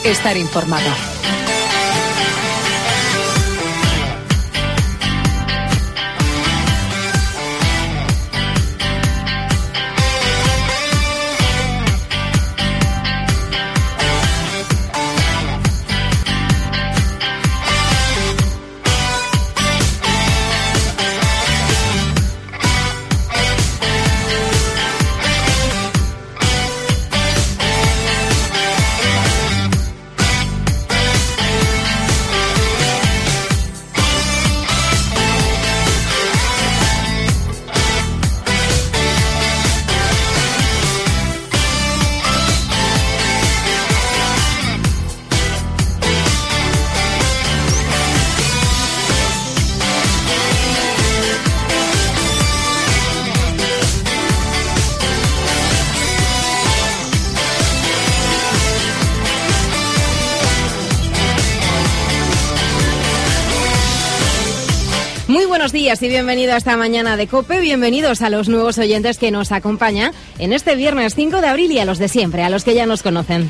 estar informado. Buenos días y bienvenido a esta mañana de COPE. Bienvenidos a los nuevos oyentes que nos acompañan en este viernes 5 de abril y a los de siempre, a los que ya nos conocen.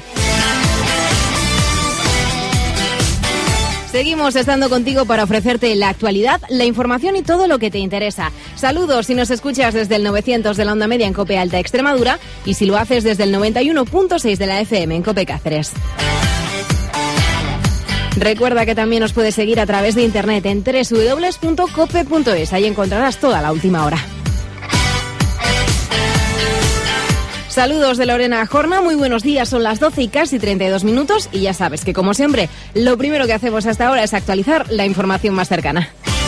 Seguimos estando contigo para ofrecerte la actualidad, la información y todo lo que te interesa. Saludos si nos escuchas desde el 900 de la onda media en COPE Alta Extremadura y si lo haces desde el 91.6 de la FM en COPE Cáceres. Recuerda que también nos puedes seguir a través de internet en www.cope.es. Ahí encontrarás toda la última hora. Saludos de Lorena Jorna, muy buenos días, son las 12 y casi 32 minutos y ya sabes que como siempre, lo primero que hacemos hasta ahora es actualizar la información más cercana.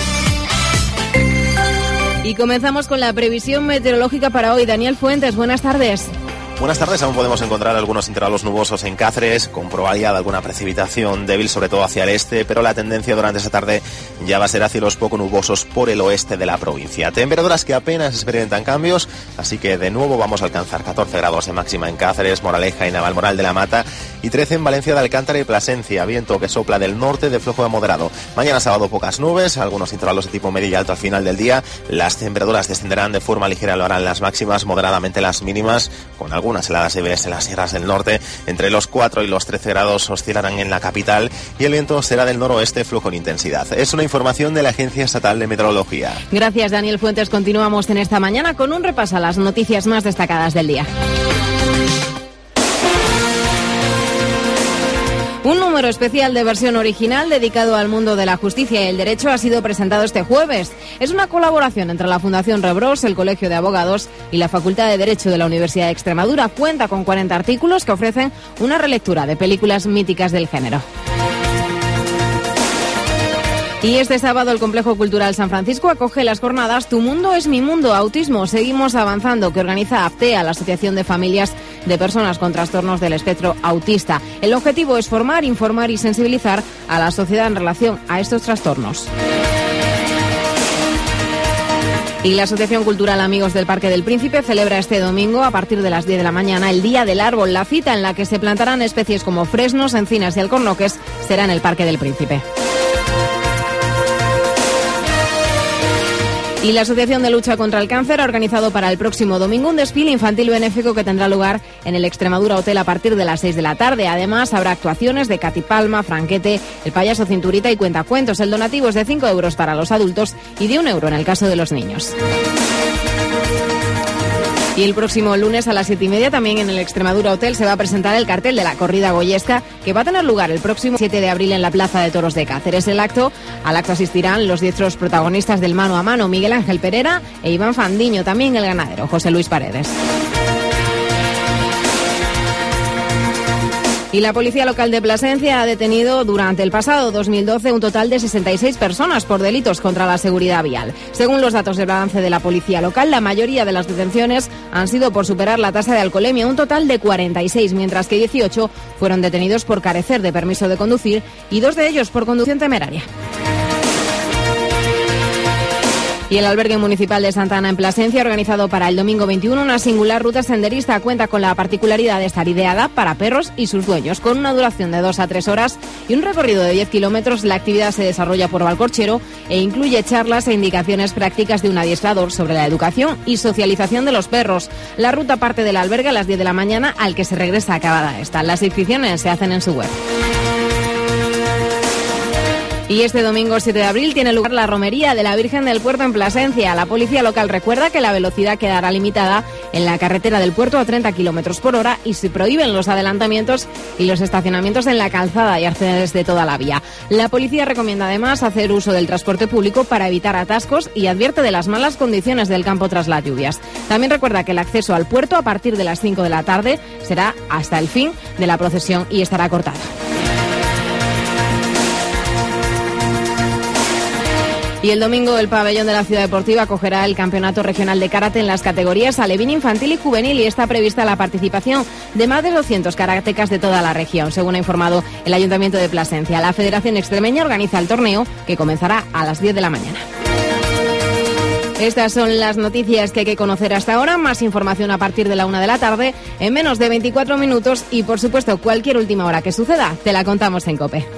Y comenzamos con la previsión meteorológica para hoy. Daniel Fuentes, buenas tardes. Buenas tardes, aún podemos encontrar algunos intervalos nubosos en Cáceres, con probabilidad de alguna precipitación débil, sobre todo hacia el este, pero la tendencia durante esta tarde ya va a ser a cielos poco nubosos por el oeste de la provincia. Temperaturas que apenas experimentan cambios, así que de nuevo vamos a alcanzar 14 grados de máxima en Cáceres, Moraleja y Navalmoral de la Mata, y 13 en Valencia de Alcántara y Plasencia, viento que sopla del norte de flojo a moderado. Mañana sábado pocas nubes, algunos intervalos de tipo medio y alto al final del día, las temperaturas descenderán de forma ligera, lo harán las máximas, moderadamente las mínimas, con algunas heladas débiles en las sierras del norte. Entre los 4 y los 13 grados oscilarán en la capital y el viento será del noroeste, flojo en intensidad. Es una información de la Agencia Estatal de Meteorología. Gracias, Daniel Fuentes. Continuamos en esta mañana con un repaso a las noticias más destacadas del día. Un número especial de versión original dedicado al mundo de la justicia y el derecho ha sido presentado este jueves. Es una colaboración entre la Fundación Rebros, el Colegio de Abogados y la Facultad de Derecho de la Universidad de Extremadura. Cuenta con 40 artículos que ofrecen una relectura de películas míticas del género. Y este sábado el Complejo Cultural San Francisco acoge las jornadas Tu Mundo es mi Mundo, Autismo, Seguimos Avanzando, que organiza AFTEA, la Asociación de Familias de Personas con Trastornos del Espectro Autista. El objetivo es formar, informar y sensibilizar a la sociedad en relación a estos trastornos. Y la Asociación Cultural Amigos del Parque del Príncipe celebra este domingo a partir de las 10 de la mañana el Día del Árbol, la cita en la que se plantarán especies como fresnos, encinas y alcornoques será en el Parque del Príncipe. Y la Asociación de Lucha contra el Cáncer ha organizado para el próximo domingo un desfile infantil benéfico que tendrá lugar en el Extremadura Hotel a partir de las 6 de la tarde. Además, habrá actuaciones de Katy Palma, Franquete, el payaso Cinturita y Cuentacuentos. El donativo es de 5 euros para los adultos y de 1 euro en el caso de los niños. Y el próximo lunes a las 7:30 también en el Extremadura Hotel se va a presentar el cartel de la corrida goyesca que va a tener lugar el próximo 7 de abril en la Plaza de Toros de Cáceres. Al acto asistirán los diestros protagonistas del mano a mano, Miguel Ángel Pereira e Iván Fandiño, también el ganadero, José Luis Paredes. Y la Policía Local de Plasencia ha detenido durante el pasado 2012 un total de 66 personas por delitos contra la seguridad vial. Según los datos de balance de la Policía Local, la mayoría de las detenciones han sido por superar la tasa de alcoholemia, un total de 46, mientras que 18 fueron detenidos por carecer de permiso de conducir y 2 de ellos por conducción temeraria. Y el albergue municipal de Santa Ana en Plasencia ha organizado para el domingo 21 una singular ruta senderista. Cuenta con la particularidad de estar ideada para perros y sus dueños. Con una duración de 2 a 3 horas y un recorrido de 10 kilómetros, la actividad se desarrolla por Valcorchero e incluye charlas e indicaciones prácticas de un adiestrador sobre la educación y socialización de los perros. La ruta parte del albergue a las 10 de la mañana, al que se regresa acabada esta. Las inscripciones se hacen en su web. Y este domingo 7 de abril tiene lugar la romería de la Virgen del Puerto en Plasencia. La policía local recuerda que la velocidad quedará limitada en la carretera del puerto a 30 kilómetros por hora y se prohíben los adelantamientos y los estacionamientos en la calzada y arcenes de toda la vía. La policía recomienda además hacer uso del transporte público para evitar atascos y advierte de las malas condiciones del campo tras las lluvias. También recuerda que el acceso al puerto a partir de las 5 de la tarde será hasta el fin de la procesión y estará cortado. Y el domingo el pabellón de la Ciudad Deportiva acogerá el Campeonato Regional de Karate en las categorías alevín, infantil y juvenil, y está prevista la participación de más de 200 karatecas de toda la región, según ha informado el Ayuntamiento de Plasencia. La Federación Extremeña organiza el torneo, que comenzará a las 10 de la mañana. Estas son las noticias que hay que conocer hasta ahora. Más información a partir de la 1 de la tarde, en menos de 24 minutos, y por supuesto cualquier última hora que suceda, te la contamos en COPE.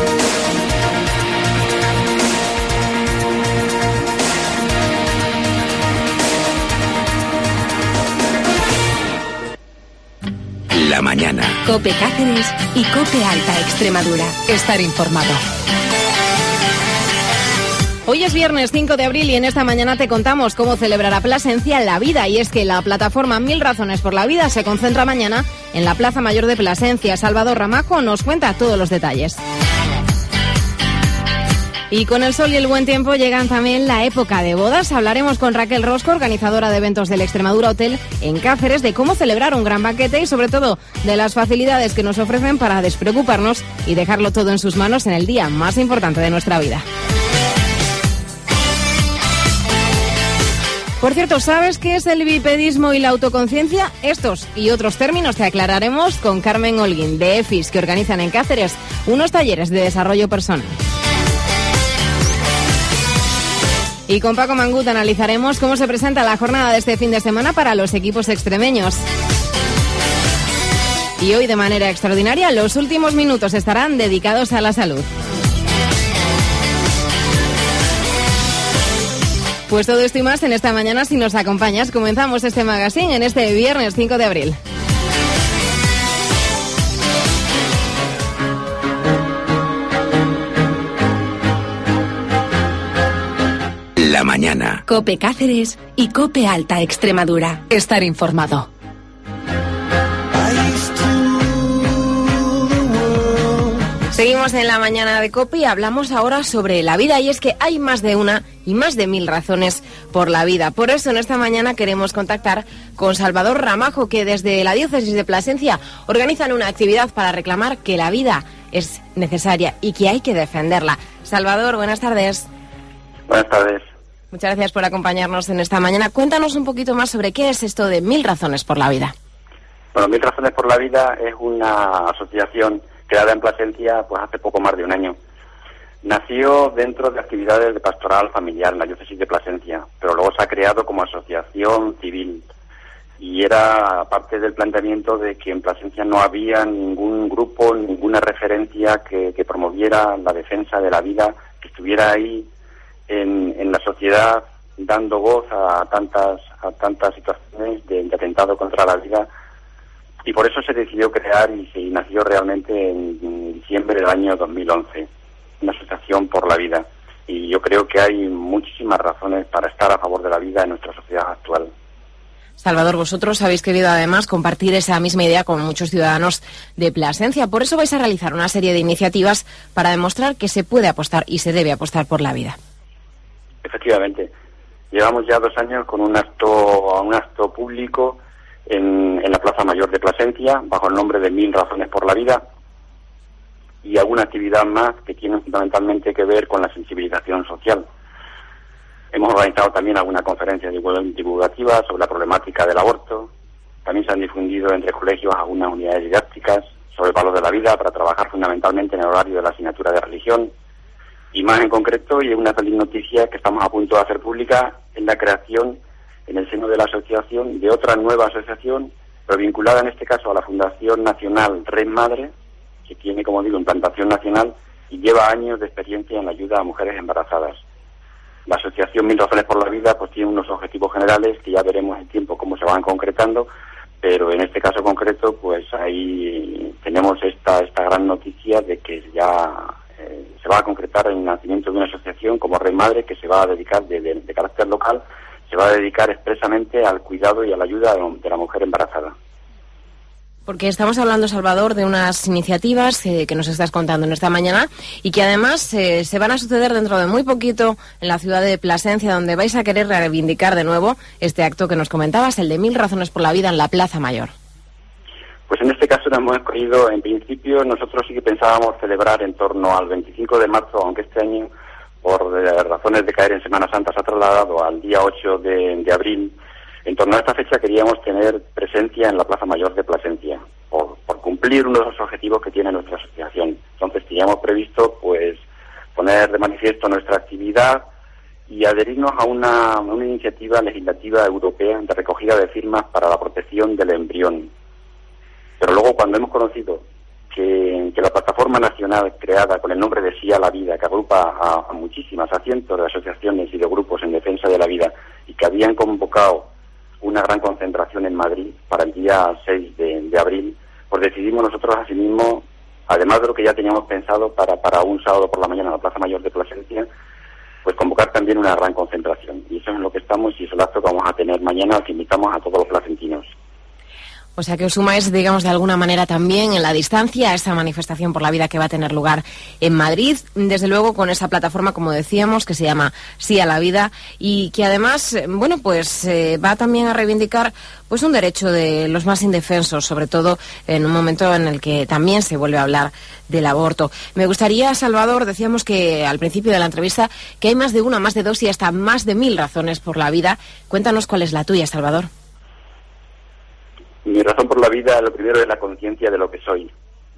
La mañana. COPE Cáceres y COPE Alta Extremadura. Estar informado. Hoy es viernes 5 de abril y en esta mañana te contamos cómo celebrará Plasencia la vida. Y es que la plataforma 1000 razones por la vida se concentra mañana en la Plaza Mayor de Plasencia. Salvador Ramajo nos cuenta todos los detalles. Y con el sol y el buen tiempo llegan también la época de bodas. Hablaremos con Raquel Rosco, organizadora de eventos del Extremadura Hotel en Cáceres, de cómo celebrar un gran banquete y sobre todo de las facilidades que nos ofrecen para despreocuparnos y dejarlo todo en sus manos en el día más importante de nuestra vida. Por cierto, ¿sabes qué es el bipedismo y la autoconciencia? Estos y otros términos te aclararemos con Carmen Holguín, de EFIS, que organizan en Cáceres unos talleres de desarrollo personal. Y con Paco Mangut analizaremos cómo se presenta la jornada de este fin de semana para los equipos extremeños. Y hoy, de manera extraordinaria, los últimos minutos estarán dedicados a la salud. Pues todo esto y más en esta mañana, si nos acompañas. Comenzamos este magazine en este viernes 5 de abril. La mañana. COPE Cáceres y COPE Alta Extremadura. Estar informado. Seguimos en la mañana de COPE y hablamos ahora sobre la vida, y es que hay más de una y más de 1000 razones por la vida. Por eso en esta mañana queremos contactar con Salvador Ramajo, que desde la Diócesis de Plasencia organizan una actividad para reclamar que la vida es necesaria y que hay que defenderla. Salvador, buenas tardes. Buenas tardes. Muchas gracias por acompañarnos en esta mañana. Cuéntanos un poquito más sobre qué es esto de 1000 razones por la vida. Bueno, 1000 razones por la vida es una asociación creada en Plasencia pues hace poco más de un año. Nació dentro de actividades de pastoral familiar en la Diócesis de Plasencia, pero luego se ha creado como asociación civil. Y era parte del planteamiento de que en Plasencia no había ningún grupo, ninguna referencia que promoviera la defensa de la vida, que estuviera ahí en la sociedad dando voz a tantas situaciones de atentado contra la vida, y por eso se decidió crear y se nació realmente en diciembre del año 2011, una asociación por la vida. Y yo creo que hay muchísimas razones para estar a favor de la vida en nuestra sociedad actual. Salvador, vosotros habéis querido además compartir esa misma idea con muchos ciudadanos de Plasencia. Por eso vais a realizar una serie de iniciativas para demostrar que se puede apostar y se debe apostar por la vida. Efectivamente. Llevamos ya 2 años con un acto público en la Plaza Mayor de Plasencia, bajo el nombre de 1000 razones por la vida, y alguna actividad más que tiene fundamentalmente que ver con la sensibilización social. Hemos organizado también alguna conferencia divulgativa sobre la problemática del aborto. También se han difundido entre colegios algunas unidades didácticas sobre el valor de la vida para trabajar fundamentalmente en el horario de la asignatura de religión. Y más en concreto, y es una feliz noticia que estamos a punto de hacer pública, es la creación en el seno de la asociación de otra nueva asociación, pero vinculada en este caso a la Fundación Nacional Red Madre, que tiene, como digo, implantación nacional y lleva años de experiencia en la ayuda a mujeres embarazadas. La asociación 1000 Razones por la Vida pues tiene unos objetivos generales que ya veremos en tiempo cómo se van concretando, pero en este caso concreto pues ahí tenemos esta gran noticia de que ya se va a concretar el nacimiento de una asociación como Red Madre, que se va a dedicar de carácter local, se va a dedicar expresamente al cuidado y a la ayuda de la mujer embarazada. Porque estamos hablando, Salvador, de unas iniciativas que nos estás contando en esta mañana y que además se van a suceder dentro de muy poquito en la ciudad de Plasencia, donde vais a querer reivindicar de nuevo este acto que nos comentabas, el de 1000 Razones por la Vida en la Plaza Mayor. Pues en este caso nos hemos escogido, en principio nosotros sí que pensábamos celebrar en torno al 25 de marzo, aunque este año por razones de caer en Semana Santa se ha trasladado al día 8 de abril. En torno a esta fecha queríamos tener presencia en la Plaza Mayor de Plasencia, por cumplir uno de los objetivos que tiene nuestra asociación. Entonces teníamos previsto pues poner de manifiesto nuestra actividad y adherirnos a una iniciativa legislativa europea de recogida de firmas para la protección del embrión. Pero luego, cuando hemos conocido que la plataforma nacional creada con el nombre de Sí a la Vida, que agrupa a muchísimas, a cientos de asociaciones y de grupos en defensa de la vida, y que habían convocado una gran concentración en Madrid para el día 6 de abril, pues decidimos nosotros asimismo, además de lo que ya teníamos pensado para un sábado por la mañana en la Plaza Mayor de Plasencia, pues convocar también una gran concentración. Y eso es en lo que estamos, y es el acto que vamos a tener mañana, al que invitamos a todos los placentinos. O sea que os sumáis, digamos, de alguna manera también en la distancia a esta manifestación por la vida que va a tener lugar en Madrid, desde luego con esa plataforma, como decíamos, que se llama Sí a la Vida y que además, bueno, pues va también a reivindicar pues un derecho de los más indefensos, sobre todo en un momento en el que también se vuelve a hablar del aborto. Me gustaría, Salvador, decíamos que al principio de la entrevista que hay más de una, más de dos y hasta más de 1000 razones por la vida. Cuéntanos cuál es la tuya, Salvador. Mi razón por la vida, lo primero es la conciencia de lo que soy.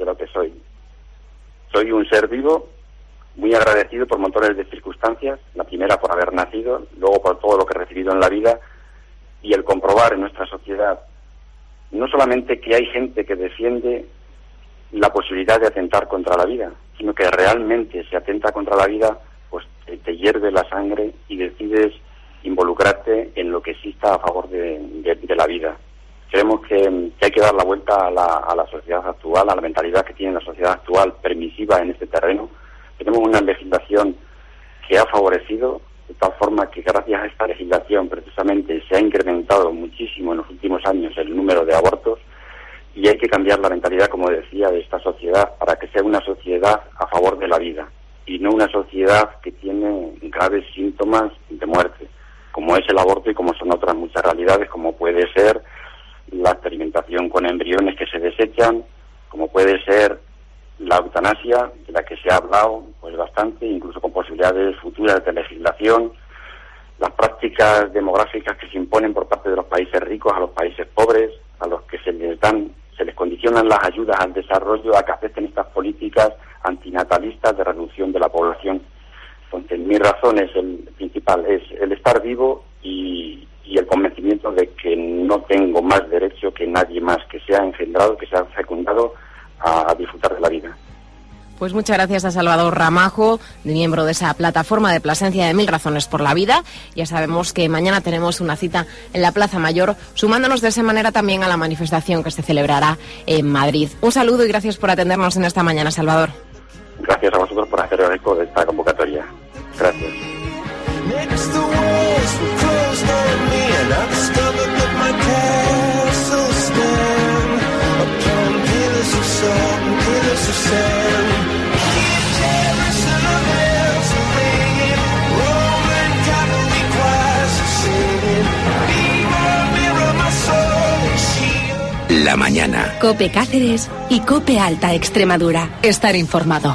Soy un ser vivo, muy agradecido por montones de circunstancias, la primera por haber nacido, luego por todo lo que he recibido en la vida, y el comprobar en nuestra sociedad, no solamente que hay gente que defiende la posibilidad de atentar contra la vida, sino que realmente se atenta contra la vida, pues te hierve la sangre y decides involucrarte en lo que exista a favor de la vida. Creemos que hay que dar la vuelta a la sociedad actual, a la mentalidad que tiene la sociedad actual permisiva en este terreno. Tenemos una legislación que ha favorecido, de tal forma que gracias a esta legislación precisamente se ha incrementado muchísimo en los últimos años el número de abortos, y hay que cambiar la mentalidad, como decía, de esta sociedad para que sea una sociedad a favor de la vida y no una sociedad que tiene graves síntomas de muerte, como es el aborto y como son otras muchas realidades, como puede ser la experimentación con embriones que se desechan, como puede ser la eutanasia, de la que se ha hablado pues bastante, incluso con posibilidades futuras de legislación, las prácticas demográficas que se imponen por parte de los países ricos a los países pobres, a los que se les condicionan las ayudas al desarrollo a que acepten estas políticas antinatalistas de reducción de la población. Entonces, mi razón es el principal, es el estar vivo y el convencimiento de que no tengo más derecho que nadie más que sea engendrado, que sea fecundado a disfrutar de la vida. Pues muchas gracias a Salvador Ramajo, miembro de esa plataforma de Plasencia de 1000 Razones por la Vida. Ya sabemos que mañana tenemos una cita en la Plaza Mayor, sumándonos de esa manera también a la manifestación que se celebrará en Madrid. Un saludo y gracias por atendernos en esta mañana, Salvador. Gracias a vosotros por hacer eco de esta convocatoria. Gracias. La mañana. COPE Cáceres y COPE Alta Extremadura. Estar informado.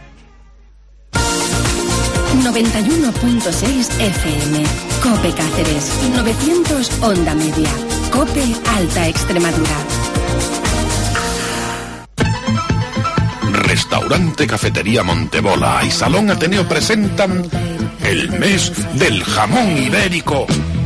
91.6 FM. COPE Cáceres. 900 Onda Media. COPE Alta Extremadura. Restaurante Restaurante Cafetería Montebola y Salón Ateneo presentan el mes del jamón ibérico.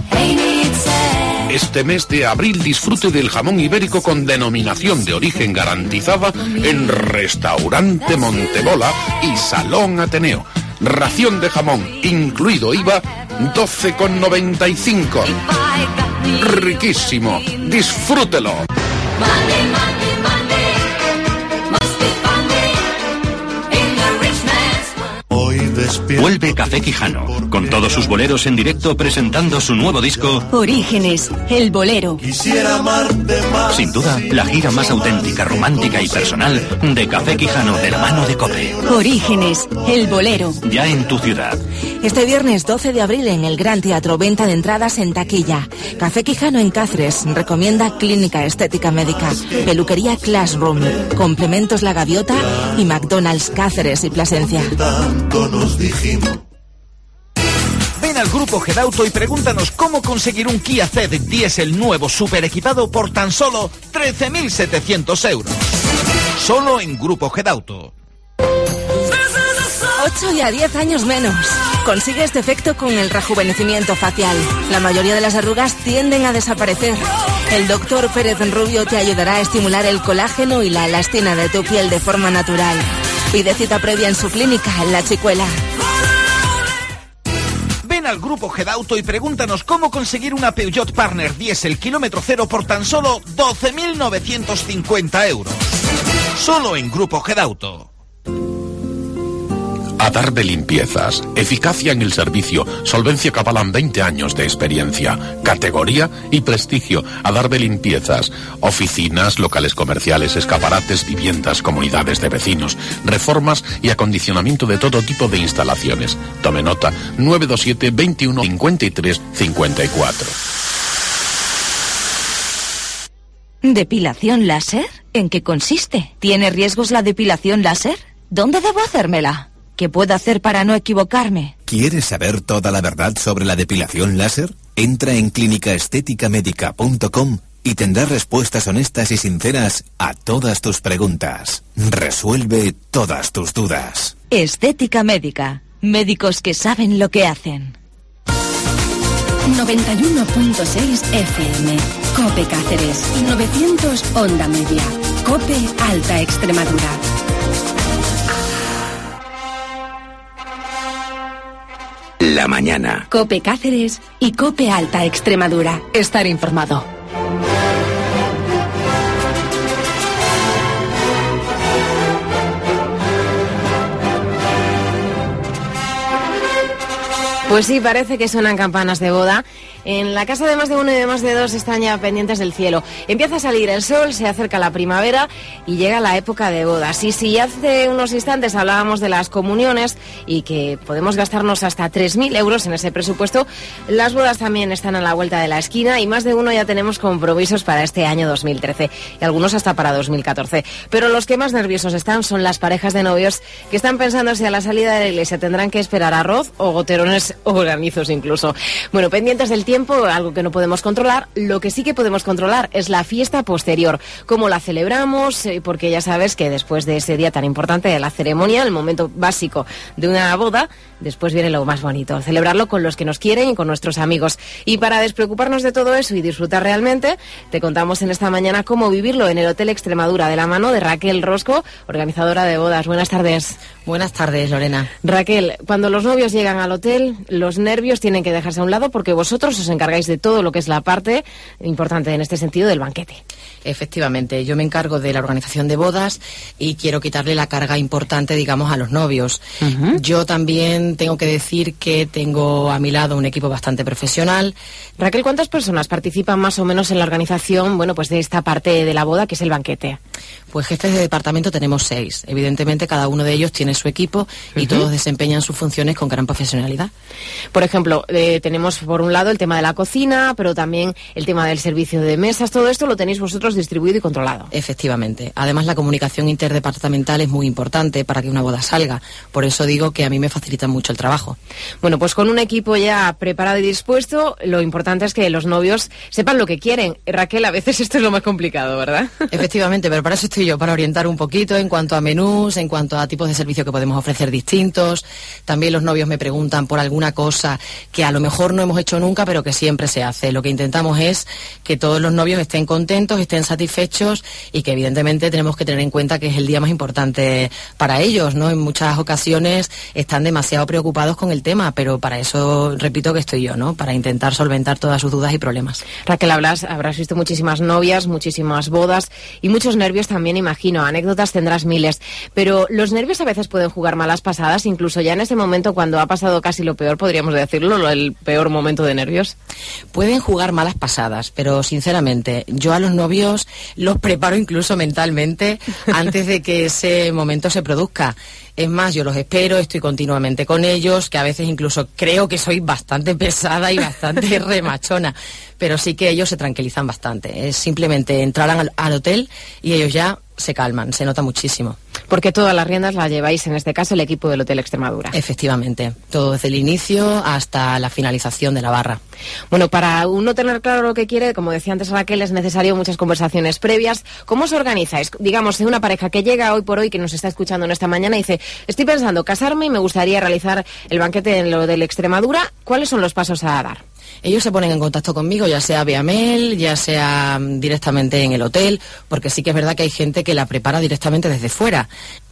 Este mes de abril disfrute del jamón ibérico con denominación de origen garantizada en Restaurante Montebola y Salón Ateneo. Ración de jamón, incluido IVA, 12,95. Riquísimo, disfrútelo. Vuelve Café Quijano, con todos sus boleros en directo presentando su nuevo disco Orígenes, el bolero. Sin duda, la gira más auténtica, romántica y personal de Café Quijano de la mano de COPE. Orígenes, el bolero. Ya en tu ciudad. Este viernes 12 de abril en el Gran Teatro, venta de entradas en taquilla. Café Quijano en Cáceres recomienda clínica estética médica, peluquería Classroom, complementos La Gaviota y McDonald's Cáceres y Plasencia. Ven al Grupo Gedauto y pregúntanos cómo conseguir un Kia Ceed diésel nuevo super equipado por tan solo 13.700 euros. Solo en Grupo Gedauto. 8 y a 10 años menos. Consigue este efecto con el rejuvenecimiento facial. La mayoría de las arrugas tienden a desaparecer. El doctor Pérez Rubio te ayudará a estimular el colágeno y la elastina de tu piel de forma natural. Pide cita previa en su clínica, en La Chicuela. Ven al Grupo Gedauto y pregúntanos cómo conseguir una Peugeot Partner diésel kilómetro cero por tan solo 12.950 euros. Solo en Grupo Gedauto. Adarve Limpiezas, eficacia en el servicio, solvencia que avalan 20 años de experiencia, categoría y prestigio. Adarve Limpiezas, oficinas, locales comerciales, escaparates, viviendas, comunidades de vecinos, reformas y acondicionamiento de todo tipo de instalaciones. Tome nota, 927 21 53 54. ¿Depilación láser? ¿En qué consiste? ¿Tiene riesgos la depilación láser? ¿Dónde debo hacérmela? ¿Qué puedo hacer para no equivocarme? ¿Quieres saber toda la verdad sobre la depilación láser? Entra en clínicaestéticamedica.com y tendrás respuestas honestas y sinceras a todas tus preguntas. Resuelve todas tus dudas. Estética Médica. Médicos que saben lo que hacen. 91.6 FM. COPE Cáceres. 900 Onda Media. COPE Alta Extremadura. La mañana. COPE Cáceres y COPE Alta Extremadura. Estar informado. Pues sí, parece que suenan campanas de boda. En la casa de más de uno y de más de dos están ya pendientes del cielo. Empieza a salir el sol, se acerca la primavera y llega la época de bodas. Y si hace unos instantes hablábamos de las comuniones y que podemos gastarnos hasta 3.000 euros en ese presupuesto, las bodas también están a la vuelta de la esquina y más de uno ya tenemos compromisos para este año 2013 y algunos hasta para 2014. Pero los que más nerviosos están son las parejas de novios que están pensando si a la salida de la iglesia tendrán que esperar arroz o goterones o granizos incluso. Bueno, pendientes del tiempo, algo que no podemos controlar. Lo que sí que podemos controlar es la fiesta posterior. Cómo la celebramos, porque ya sabes que después de ese día tan importante de la ceremonia, el momento básico de una boda, después viene lo más bonito, celebrarlo con los que nos quieren y con nuestros amigos. Y para despreocuparnos de todo eso y disfrutar realmente, te contamos en esta mañana cómo vivirlo en el Hotel Extremadura, de la mano de Raquel Rosco, organizadora de bodas. Buenas tardes. Buenas tardes, Lorena. Raquel, cuando los novios llegan al hotel, los nervios tienen que dejarse a un lado porque vosotros os encargáis de todo lo que es la parte importante en este sentido del banquete. Efectivamente, yo me encargo de la organización de bodas y quiero quitarle la carga importante, digamos, a los novios. Yo también tengo que decir que tengo a mi lado un equipo bastante profesional. Raquel, ¿cuántas personas participan más o menos en la organización, bueno, pues de esta parte de la boda que es el banquete? Pues jefes de departamento tenemos 6. Evidentemente cada uno de ellos tiene su equipo y todos desempeñan sus funciones con gran profesionalidad. Por ejemplo, tenemos por un lado el tema de la cocina, pero también el tema del servicio de mesas. Todo esto lo tenéis vosotros distribuido y controlado. Efectivamente. Además, la comunicación interdepartamental es muy importante para que una boda salga. Por eso digo que a mí me facilita mucho el trabajo. Bueno, pues con un equipo ya preparado y dispuesto, lo importante es que los novios sepan lo que quieren. Raquel, a veces esto es lo más complicado, ¿verdad? Efectivamente, pero para eso estoy listillo para orientar un poquito en cuanto a menús, en cuanto a tipos de servicio que podemos ofrecer distintos. También los novios me preguntan por alguna cosa que a lo mejor no hemos hecho nunca, pero que siempre se hace. Lo que intentamos es que todos los novios estén contentos, estén satisfechos y que evidentemente tenemos que tener en cuenta que es el día más importante para ellos, ¿no? En muchas ocasiones están demasiado preocupados con el tema, pero para eso, repito, que estoy yo, ¿no? Para intentar solventar todas sus dudas y problemas. Raquel, habrás visto muchísimas novias, muchísimas bodas y muchos nervios también, imagino. Anécdotas tendrás miles, pero los nervios a veces pueden jugar malas pasadas, incluso ya en ese momento cuando ha pasado casi lo peor, podríamos decirlo, el peor momento de nervios. Pueden jugar malas pasadas, pero sinceramente yo a los novios los preparo incluso mentalmente antes de que ese momento se produzca. Es más, yo los espero, estoy continuamente con ellos, que a veces incluso creo que soy bastante pesada y bastante remachona, pero sí que ellos se tranquilizan bastante. Es simplemente entrar al hotel y ellos ya se calman, se nota muchísimo. Porque todas las riendas las lleváis, en este caso, el equipo del Hotel Extremadura. Efectivamente, todo desde el inicio hasta la finalización de la barra. Bueno, para uno tener claro lo que quiere, como decía antes Raquel, es necesario muchas conversaciones previas. ¿Cómo os organizáis? Digamos, una pareja que llega hoy por hoy, que nos está escuchando en esta mañana, y dice, estoy pensando casarme y me gustaría realizar el banquete en el Hotel Extremadura. ¿Cuáles son los pasos a dar? Ellos se ponen en contacto conmigo, ya sea vía mail, ya sea directamente en el hotel, porque sí que es verdad que hay gente que la prepara directamente desde fuera.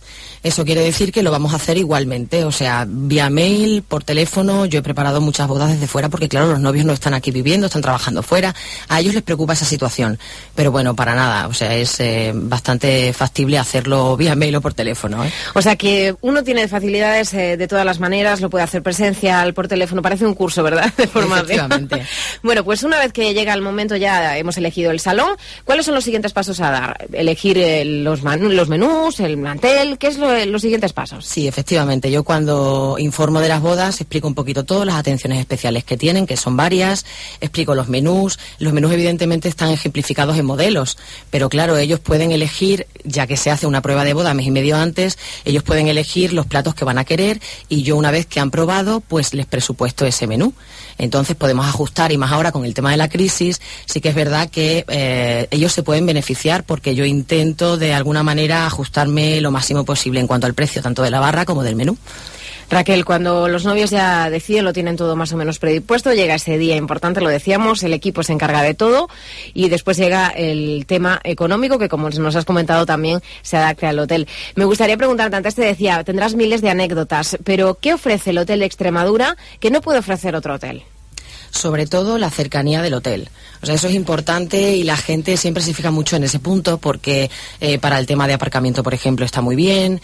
Eso quiere decir que lo vamos a hacer igualmente, o sea, vía mail, por teléfono. Yo he preparado muchas bodas desde fuera porque, claro, los novios no están aquí viviendo, están trabajando fuera. A ellos les preocupa esa situación, pero bueno, para nada, o sea, es bastante factible hacerlo vía mail o por teléfono, ¿eh? O sea, que uno tiene facilidades de todas las maneras, lo puede hacer presencial, por teléfono, parece un curso, ¿verdad?, de formación. Efectivamente. Bueno, pues una vez que llega el momento, ya hemos elegido el salón, ¿cuáles son los siguientes pasos a dar? Elegir los menús, el mantel, ¿qué es los siguientes pasos? Sí, efectivamente. Yo cuando informo de las bodas explico un poquito todo, las atenciones especiales que tienen, que son varias, explico los menús. Los menús evidentemente están ejemplificados en modelos, pero claro, ellos pueden elegir, ya que se hace una prueba de boda mes y medio antes, ellos pueden elegir los platos que van a querer y yo, una vez que han probado, pues les presupuesto ese menú. Entonces podemos ajustar, y más ahora con el tema de la crisis, sí que es verdad que ellos se pueden beneficiar porque yo intento de alguna manera ajustarme lo máximo posible en cuanto al precio tanto de la barra como del menú. Raquel, cuando los novios ya deciden, lo tienen todo más o menos predispuesto, llega ese día importante, lo decíamos, el equipo se encarga de todo y después llega el tema económico, que como nos has comentado también se adapta al hotel. Me gustaría preguntarte, antes te decía, tendrás miles de anécdotas, pero ¿qué ofrece el Hotel Extremadura que no puede ofrecer otro hotel? Sobre todo la cercanía del hotel. O sea, eso es importante y la gente siempre se fija mucho en ese punto porque para el tema de aparcamiento, por ejemplo, está muy bien,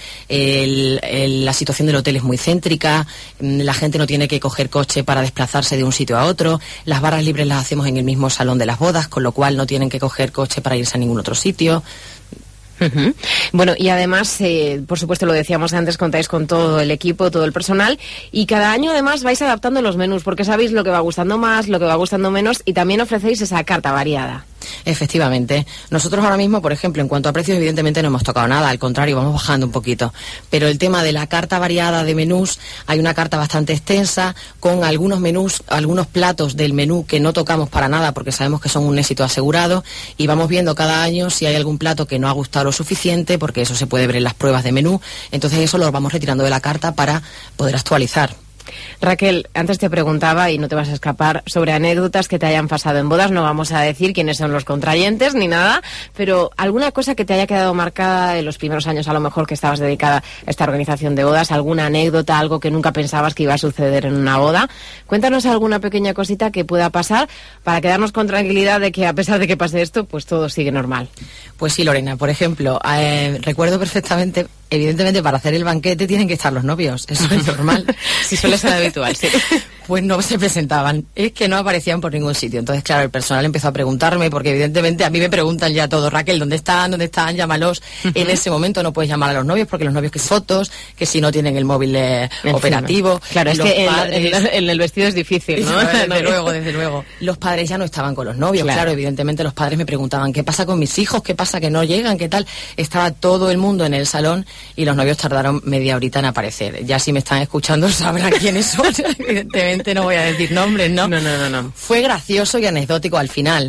la situación del hotel es muy céntrica, la gente no tiene que coger coche para desplazarse de un sitio a otro, las barras libres las hacemos en el mismo salón de las bodas, con lo cual no tienen que coger coche para irse a ningún otro sitio. Uh-huh. Bueno, y además, por supuesto, lo decíamos antes, contáis con todo el equipo, todo el personal, y cada año además vais adaptando los menús, porque sabéis lo que va gustando más, lo que va gustando menos, y también ofrecéis esa carta variada. Efectivamente. Nosotros ahora mismo, por ejemplo, en cuanto a precios, evidentemente no hemos tocado nada, al contrario, vamos bajando un poquito. Pero el tema de la carta variada de menús, hay una carta bastante extensa, con algunos menús, algunos platos del menú que no tocamos para nada, porque sabemos que son un éxito asegurado, y vamos viendo cada año si hay algún plato que no ha gustado lo suficiente, porque eso se puede ver en las pruebas de menú, entonces eso lo vamos retirando de la carta para poder actualizar. Raquel, antes te preguntaba, y no te vas a escapar, sobre anécdotas que te hayan pasado en bodas. No vamos a decir quiénes son los contrayentes ni nada, pero alguna cosa que te haya quedado marcada en los primeros años, a lo mejor, que estabas dedicada a esta organización de bodas, alguna anécdota, algo que nunca pensabas que iba a suceder en una boda. Cuéntanos alguna pequeña cosita que pueda pasar para quedarnos con tranquilidad de que, a pesar de que pase esto, pues todo sigue normal. Pues sí, Lorena, por ejemplo, recuerdo perfectamente, evidentemente para hacer el banquete tienen que estar los novios, eso es normal. Sí, suele ser habitual, sí. Pues no se presentaban, es que no aparecían por ningún sitio. Entonces, claro, el personal empezó a preguntarme, porque evidentemente a mí me preguntan ya todo, Raquel, ¿dónde están? Llámalos. Uh-huh. En ese momento no puedes llamar a los novios, porque los novios que fotos, que si no tienen el móvil operativo. Claro, es que en el vestido es difícil, ¿no? Desde luego. Los padres ya no estaban con los novios, claro, evidentemente los padres me preguntaban, ¿qué pasa con mis hijos? ¿Qué pasa que no llegan? ¿Qué tal? Estaba todo el mundo en el salón y los novios tardaron media horita en aparecer. Ya si me están escuchando sabrán quiénes son, evidentemente no voy a decir nombres, ¿no? No. Fue gracioso y anecdótico al final,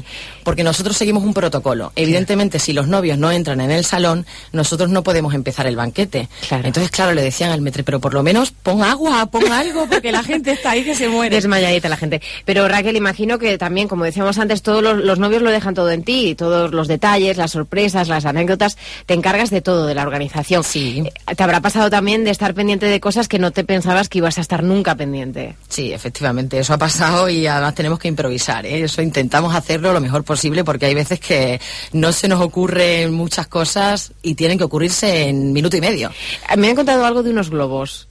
porque nosotros seguimos un protocolo. Evidentemente, si los novios no entran en el salón, nosotros no podemos empezar el banquete. Claro. Entonces, claro, le decían al maître, pero por lo menos pon agua, pon algo, porque la gente está ahí que se muere. Desmayadita la gente. Pero Raquel, imagino que también, como decíamos antes, todos los novios lo dejan todo en ti, todos los detalles, las sorpresas, las anécdotas, te encargas de todo, de la organización. Sí. Te habrá pasado también de estar pendiente de cosas que no te pensabas que ibas a estar nunca pendiente. Sí, efectivamente, eso ha pasado y además tenemos que improvisar, ¿eh? Eso intentamos hacerlo lo mejor posible porque hay veces que no se nos ocurren muchas cosas y tienen que ocurrirse en minuto y medio. Me han contado algo de unos globos.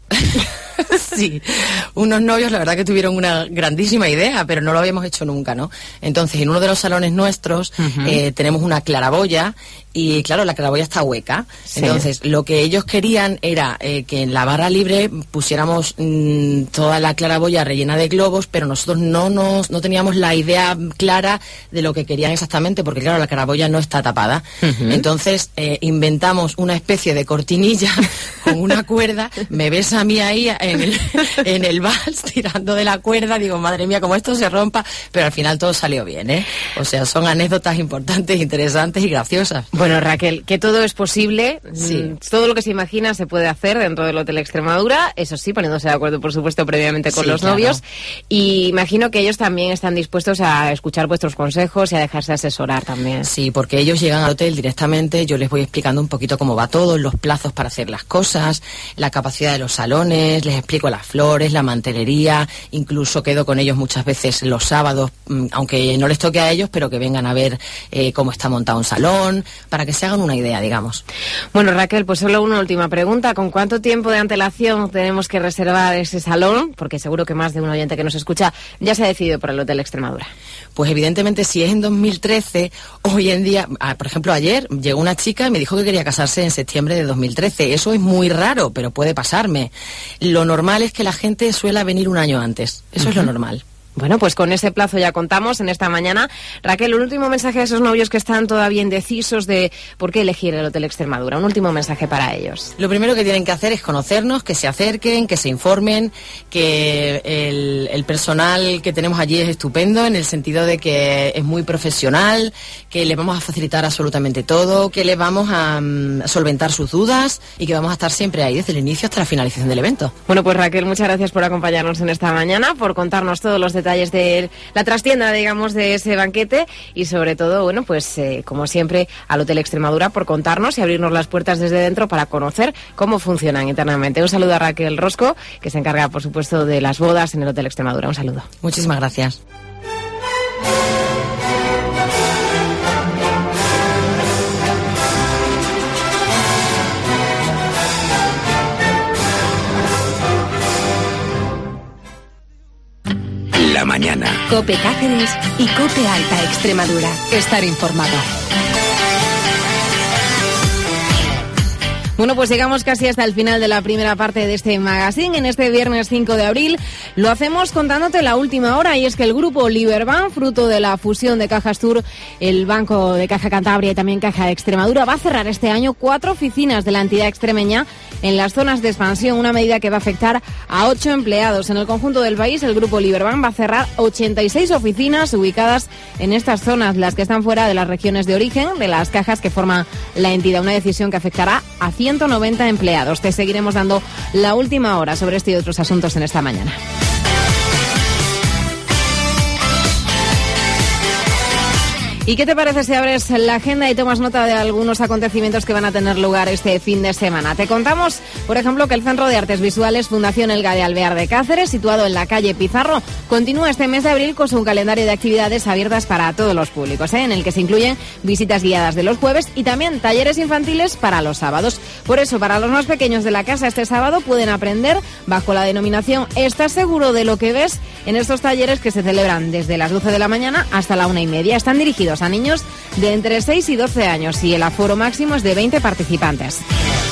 Sí, unos novios la verdad que tuvieron una grandísima idea, pero no lo habíamos hecho nunca, ¿no? Entonces, en uno de los salones nuestros tenemos una claraboya y, claro, la claraboya está hueca. Sí. Entonces, lo que ellos querían era que en la barra libre pusiéramos toda la claraboya rellena de globos, pero nosotros no teníamos la idea clara de lo que querían exactamente, porque, claro, la claraboya no está tapada. Entonces, inventamos una especie de cortinilla con una cuerda. Me ves a mí ahí en el vals tirando de la cuerda, digo, madre mía, como esto se rompa, pero al final todo salió bien, ¿eh? O sea, son anécdotas importantes, interesantes y graciosas. Bueno, Raquel, que todo es posible, sí. Todo lo que se imagina se puede hacer dentro del Hotel Extremadura, eso sí, poniéndose de acuerdo, por supuesto, previamente con los novios, y imagino que ellos también están dispuestos a escuchar vuestros consejos y a dejarse asesorar también. Sí, porque ellos llegan al hotel directamente, yo les voy explicando un poquito cómo va todo, los plazos para hacer las cosas, la capacidad de los salones, les explico las flores, la mantelería, incluso quedo con ellos muchas veces los sábados, aunque no les toque a ellos, pero que vengan a ver cómo está montado un salón, para que se hagan una idea, digamos. Bueno, Raquel, pues solo una última pregunta. ¿Con cuánto tiempo de antelación tenemos que reservar ese salón? Porque seguro que más de un oyente que nos escucha ya se ha decidido por el Hotel Extremadura. Pues evidentemente, si es en 2013, hoy en día, por ejemplo, ayer llegó una chica y me dijo que quería casarse en septiembre de 2013. Eso es muy raro, pero puede pasarme. Lo normal es que la gente suele venir un año antes. Eso es lo normal. Bueno, pues con ese plazo ya contamos en esta mañana. Raquel, un último mensaje a esos novios que están todavía indecisos de por qué elegir el Hotel Extremadura. Un último mensaje para ellos. Lo primero que tienen que hacer es conocernos, que se acerquen, que se informen, que el personal que tenemos allí es estupendo en el sentido de que es muy profesional, que les vamos a facilitar absolutamente todo, que les vamos a solventar sus dudas y que vamos a estar siempre ahí desde el inicio hasta la finalización del evento. Bueno, pues Raquel, muchas gracias por acompañarnos en esta mañana, por contarnos todos los detalles de la trastienda, digamos, de ese banquete y sobre todo, bueno, pues como siempre al Hotel Extremadura por contarnos y abrirnos las puertas desde dentro para conocer cómo funcionan internamente. Un saludo a Raquel Rosco, que se encarga, por supuesto, de las bodas en el Hotel Extremadura. Un saludo. Muchísimas gracias. La mañana. COPE Cáceres y COPE Alta Extremadura. Estar informado. Bueno, pues llegamos casi hasta el final de la primera parte de este magazine. En este viernes 5 de abril lo hacemos contándote la última hora, y es que el grupo Liberbank, fruto de la fusión de Cajas Tour, el Banco de Caja Cantabria y también Caja de Extremadura, va a cerrar este año 4 oficinas de la entidad extremeña en las zonas de expansión, una medida que va a afectar a 8 empleados. En el conjunto del país, el grupo Liberbank va a cerrar 86 oficinas ubicadas en estas zonas, las que están fuera de las regiones de origen de las cajas que forman la entidad, una decisión que afectará a 190 empleados. Te seguiremos dando la última hora sobre este y otros asuntos en esta mañana. ¿Y qué te parece si abres la agenda y tomas nota de algunos acontecimientos que van a tener lugar este fin de semana? Te contamos, por ejemplo, que el Centro de Artes Visuales Fundación Elga de Alvear de Cáceres, situado en la calle Pizarro, continúa este mes de abril con su calendario de actividades abiertas para todos los públicos, en el que se incluyen visitas guiadas de los jueves y también talleres infantiles para los sábados. Por eso, para los más pequeños de la casa, este sábado pueden aprender bajo la denominación ¿Estás seguro de lo que ves?, en estos talleres que se celebran desde las 12 de la mañana hasta la 1:30. Están dirigidos a niños de entre 6 y 12 años y el aforo máximo es de 20 participantes.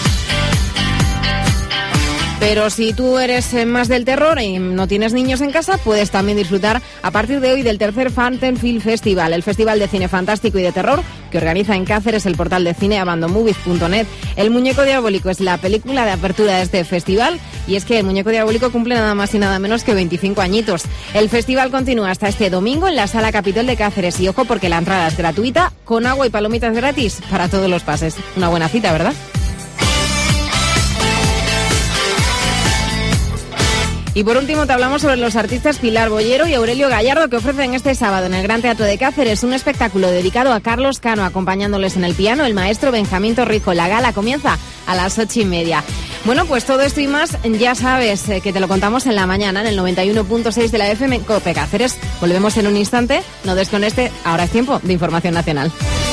Pero si tú eres más del terror y no tienes niños en casa, puedes también disfrutar a partir de hoy del tercer Phantom Film Festival, el festival de cine fantástico y de terror que organiza en Cáceres el portal de cine abandomovies.net. El Muñeco Diabólico es la película de apertura de este festival, Y es que el Muñeco Diabólico cumple nada más y nada menos que 25 añitos. El festival continúa hasta este domingo en la Sala Capitol de Cáceres. Y ojo, porque la entrada es gratuita, con agua y palomitas gratis para todos los pases. Una buena cita, ¿verdad? Y por último te hablamos sobre los artistas Pilar Bollero y Aurelio Gallardo, que ofrecen este sábado en el Gran Teatro de Cáceres un espectáculo dedicado a Carlos Cano, acompañándoles en el piano el maestro Benjamín Torrijo. La gala comienza a las 8:30. Bueno, pues todo esto y más ya sabes que te lo contamos en la mañana en el 91.6 de la FM COPE Cáceres. Volvemos en un instante, no desconecte, ahora es tiempo de información nacional.